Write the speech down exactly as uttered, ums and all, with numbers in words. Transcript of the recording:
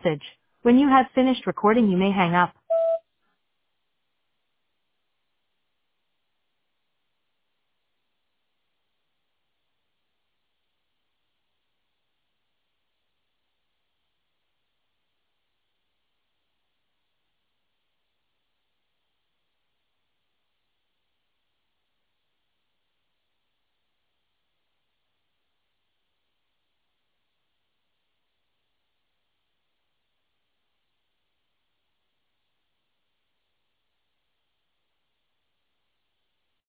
message. When you have finished recording, you may hang up.